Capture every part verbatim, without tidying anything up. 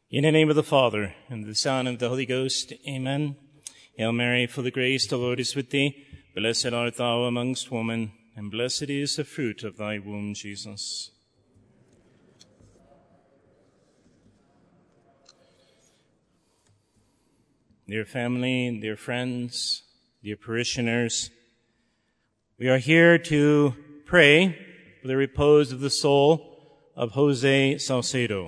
In the name of the Father, and of the Son, and of the Holy Ghost, Amen. Hail Mary, full of grace, the Lord is with thee. Blessed art thou amongst women, and blessed is the fruit of thy womb, Jesus. Dear family, dear friends, dear parishioners, we are here to pray for the repose of the soul of Jose Salcedo.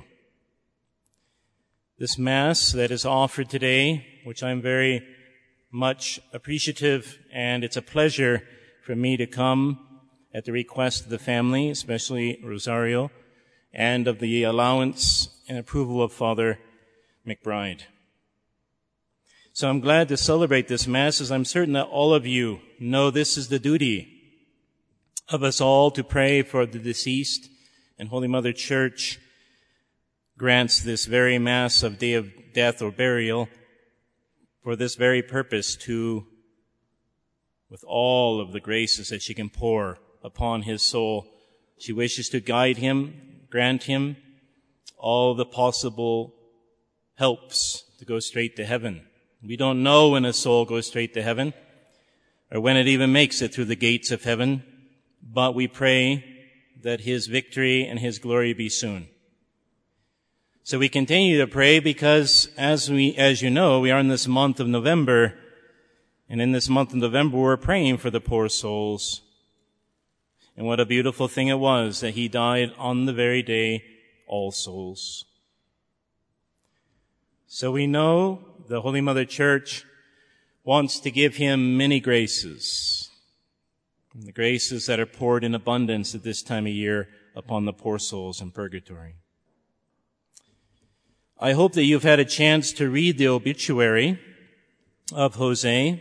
This Mass that is offered today, which I'm very much appreciative, and it's a pleasure for me to come at the request of the family, especially Rosario, and of the allowance and approval of Father McBride. So I'm glad to celebrate this Mass, as I'm certain that all of you know this is the duty of us all to pray for the deceased, and Holy Mother Church grants this very Mass of day of death or burial for this very purpose, to, with all of the graces that she can pour upon his soul, she wishes to guide him, grant him all the possible helps to go straight to heaven. We don't know when a soul goes straight to heaven, or when it even makes it through the gates of heaven, but we pray that his victory and his glory be soon. So we continue to pray because, as we, as you know, we are in this month of November, and in this month of November we're praying for the poor souls. And what a beautiful thing it was that he died on the very day, All Souls. So we know the Holy Mother Church wants to give him many graces, the graces that are poured in abundance at this time of year upon the poor souls in purgatory. I hope that you've had a chance to read the obituary of Jose,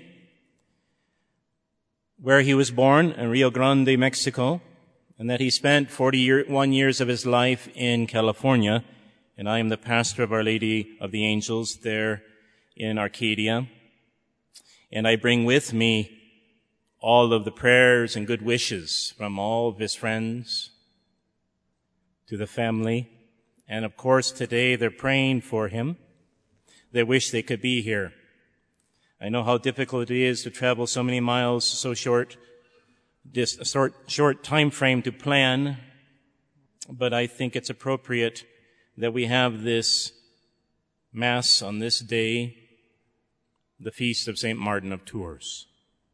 where he was born in Rio Grande, Mexico, and that he spent forty-one years of his life in California. And I am the pastor of Our Lady of the Angels there in Arcadia. And I bring with me all of the prayers and good wishes from all of his friends to the family. And of course, today they're praying for him. They wish they could be here. I know how difficult it is to travel so many miles, so short, this short, short time frame to plan. But I think it's appropriate that we have this Mass on this day, the feast of Saint Martin of Tours.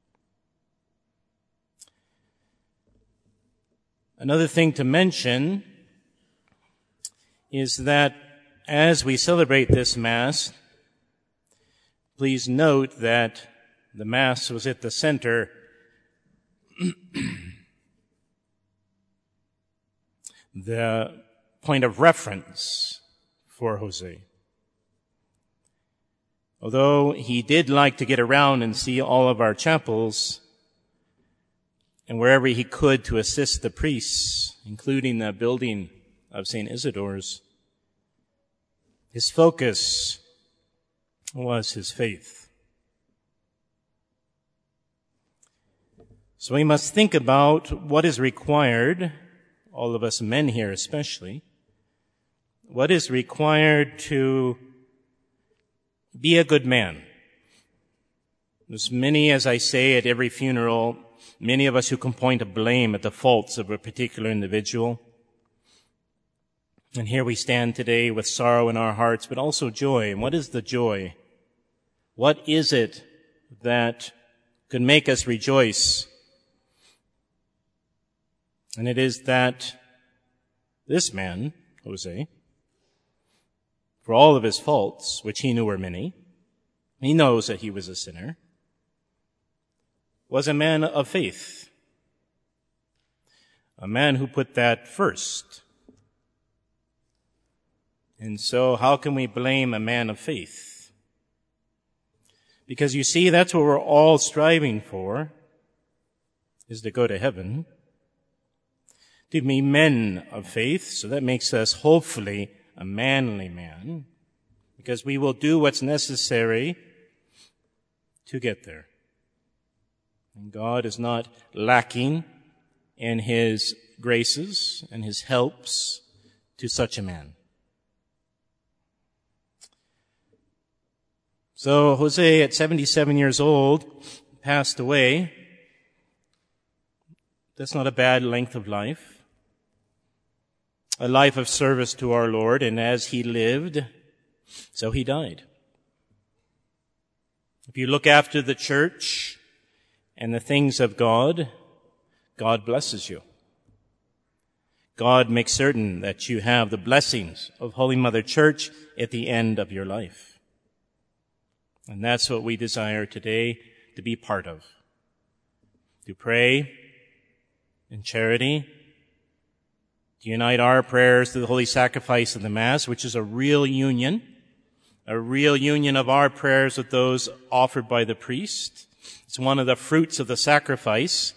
Another thing to mention is that as we celebrate this Mass, please note that the Mass was at the center the point of reference for Jose. Although he did like to get around and see all of our chapels, and wherever he could to assist the priests, including the building of Saint Isidore's, his focus was his faith. So we must think about what is required, all of us men here especially, what is required to be a good man. There's many, as I say at every funeral, many of us who can point a blame at the faults of a particular individual. And here we stand today with sorrow in our hearts, but also joy. And what is the joy? What is it that could make us rejoice? And it is that this man, Jose, for all of his faults, which he knew were many, he knows that he was a sinner, was a man of faith, a man who put that first. And so how can we blame a man of faith? Because you see, that's what we're all striving for, is to go to heaven, to be men of faith. So that makes us hopefully a manly man, because we will do what's necessary to get there. And God is not lacking in his graces and his helps to such a man. So Jose, at seventy-seven years old, passed away. That's not a bad length of life. A life of service to our Lord, and as he lived, so he died. If you look after the church and the things of God, God blesses you. God makes certain that you have the blessings of Holy Mother Church at the end of your life. And that's what we desire today to be part of. To pray in charity, to unite our prayers to the holy sacrifice of the Mass, which is a real union, a real union of our prayers with those offered by the priest. It's one of the fruits of the sacrifice.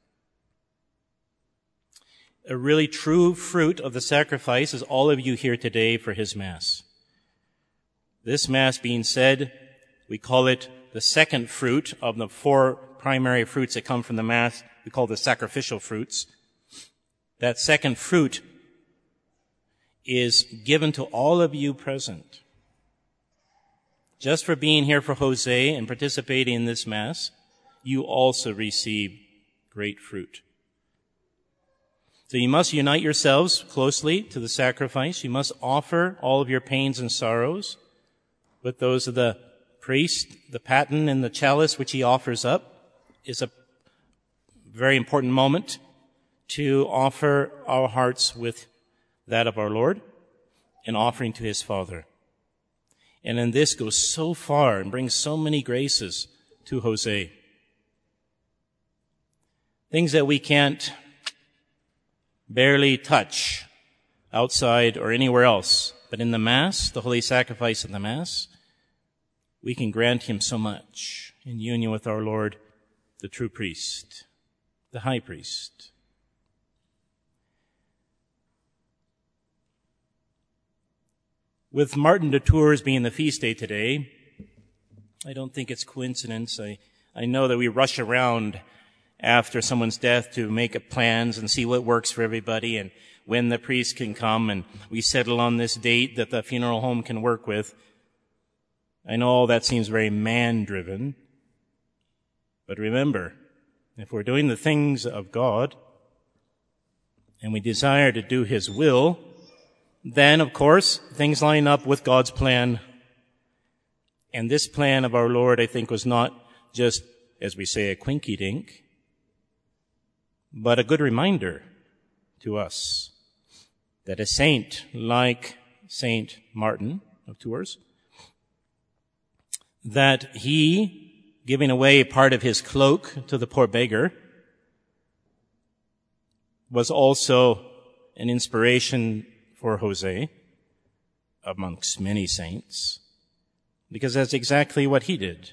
A really true fruit of the sacrifice is all of you here today for his Mass. This Mass being said, we call it the second fruit of the four primary fruits that come from the Mass. We call the sacrificial fruits. That second fruit is given to all of you present. Just for being here for Jose and participating in this Mass, you also receive great fruit. So you must unite yourselves closely to the sacrifice. You must offer all of your pains and sorrows with those of the priest. The paten and the chalice which he offers up is a very important moment to offer our hearts with that of our Lord, an offering to his Father. And then this goes so far and brings so many graces to Jose. Things that we can't barely touch outside or anywhere else. But in the Mass, the holy sacrifice of the Mass, we can grant him so much in union with our Lord, the true priest, the high priest. With Martin de Tours being the feast day today, I don't think it's coincidence. I, I know that we rush around after someone's death to make plans and see what works for everybody and when the priest can come, and we settle on this date that the funeral home can work with. I know all that seems very man-driven, but remember, if we're doing the things of God and we desire to do his will, then, of course, things line up with God's plan. And this plan of our Lord, I think, was not just, as we say, a quinky-dink, but a good reminder to us that a saint like Saint Martin of Tours, that he, giving away part of his cloak to the poor beggar, was also an inspiration for Jose amongst many saints, because that's exactly what he did.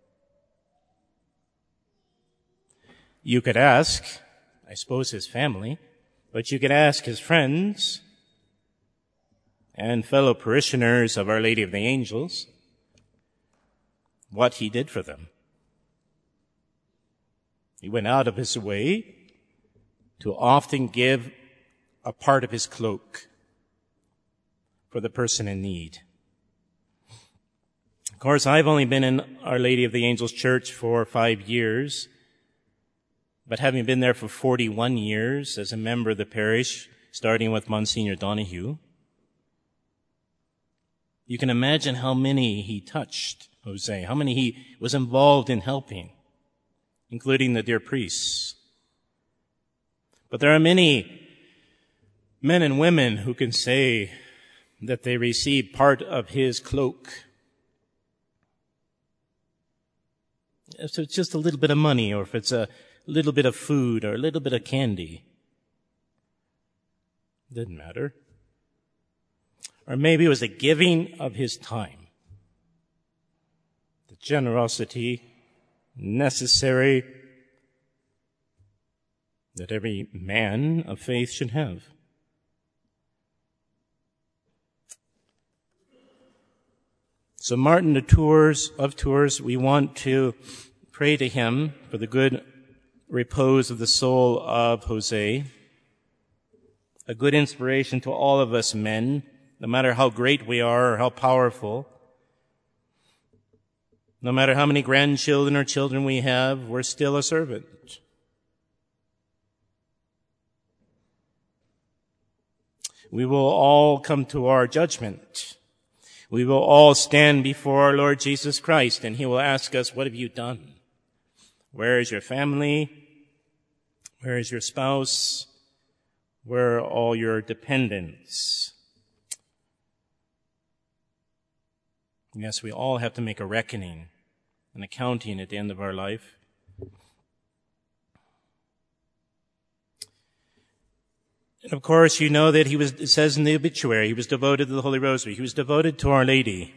You could ask, I suppose, his family, but you could ask his friends and fellow parishioners of Our Lady of the Angels what he did for them. He went out of his way to often give a part of his cloak for the person in need. Of course, I've only been in Our Lady of the Angels Church for five years, but having been there for forty-one years as a member of the parish, starting with Monsignor Donahue, you can imagine how many he touched, Jose, how many he was involved in helping, including the dear priests. But there are many men and women who can say that they received part of his cloak. If it's just a little bit of money, or if it's a little bit of food, or a little bit of candy, didn't matter. Or maybe it was the giving of his time, the generosity necessary that every man of faith should have. So Martin de Tours, of Tours, we want to pray to him for the good repose of the soul of Jose, a good inspiration to all of us men, no matter how great we are or how powerful. No matter how many grandchildren or children we have, we're still a servant. We will all come to our judgment. We will all stand before our Lord Jesus Christ, and he will ask us, what have you done? Where is your family? Where is your spouse? Where are all your dependents? Yes, we all have to make a reckoning, an accounting at the end of our life. And of course, you know that he was, it says in the obituary, he was devoted to the Holy Rosary. He was devoted to Our Lady.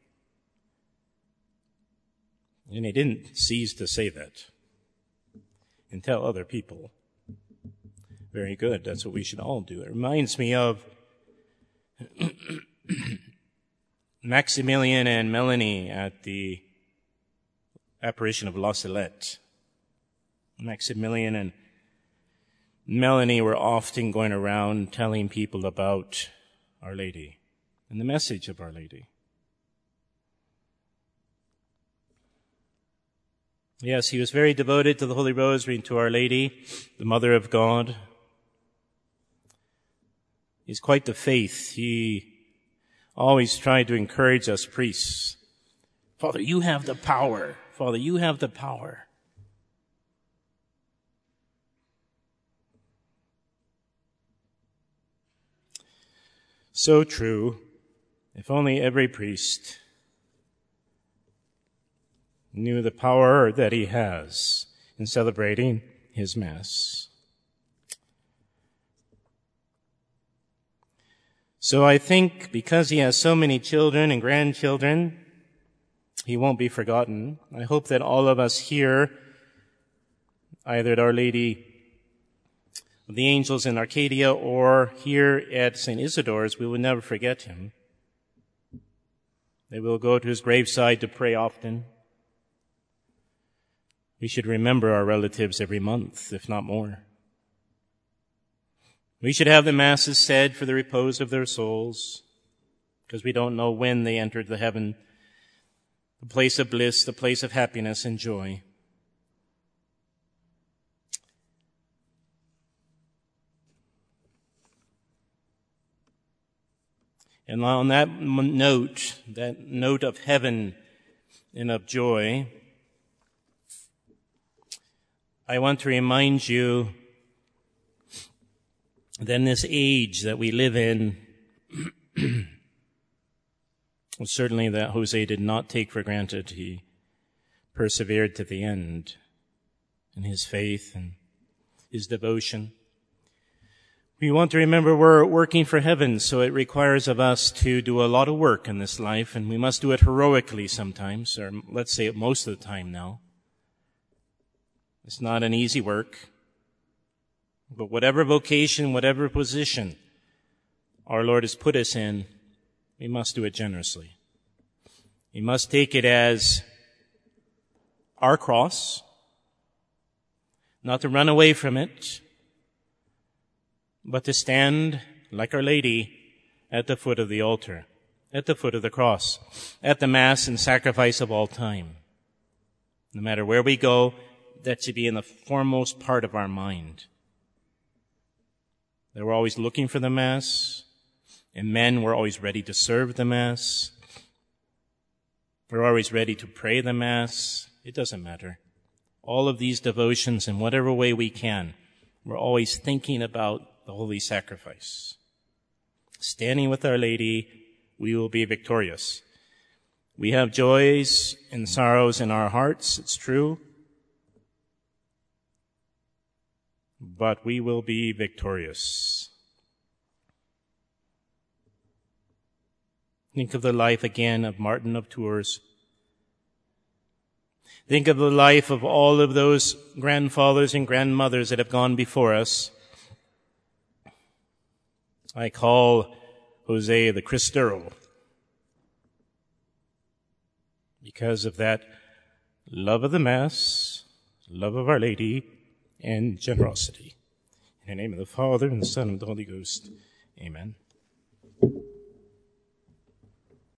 And he didn't cease to say that and tell other people. Very good. That's what we should all do. It reminds me of Maximilian and Melanie at the apparition of La Salette. Maximilian and Melanie were often going around telling people about Our Lady and the message of Our Lady. Yes, he was very devoted to the Holy Rosary and to Our Lady, the Mother of God. He's quite the faith. He always tried to encourage us priests. Father, you have the power. Father, you have the power. So true. If only every priest knew the power that he has in celebrating his Mass. So I think because he has so many children and grandchildren, he won't be forgotten. I hope that all of us here, either at Our Lady of the Angels in Arcadia or here at Saint Isidore's, we will never forget him. They will go to his graveside to pray often. We should remember our relatives every month, if not more. We should have the Masses said for the repose of their souls, because we don't know when they entered the heaven, the place of bliss, the place of happiness and joy. And on that note, that note of heaven and of joy, I want to remind you that in this age that we live in, certainly that Jose did not take for granted. He persevered to the end in his faith and his devotion. We want to remember we're working for heaven, so it requires of us to do a lot of work in this life, and we must do it heroically sometimes, or let's say it most of the time now. It's not an easy work, but whatever vocation, whatever position our Lord has put us in, we must do it generously. We must take it as our cross, not to run away from it, but to stand like Our Lady at the foot of the altar, at the foot of the cross, at the Mass and sacrifice of all time. No matter where we go, that should be in the foremost part of our mind. That we're always looking for the Mass, and men were always ready to serve the Mass. We're always ready to pray the Mass. It doesn't matter. All of these devotions, in whatever way we can, we're always thinking about the holy sacrifice. Standing with Our Lady, we will be victorious. We have joys and sorrows in our hearts, it's true, but we will be victorious. Think of the life again of Martin of Tours. Think of the life of all of those grandfathers and grandmothers that have gone before us. I call Jose the Cristero because of that love of the Mass, love of Our Lady, and generosity. In the name of the Father, and the Son, and the Holy Ghost. Amen.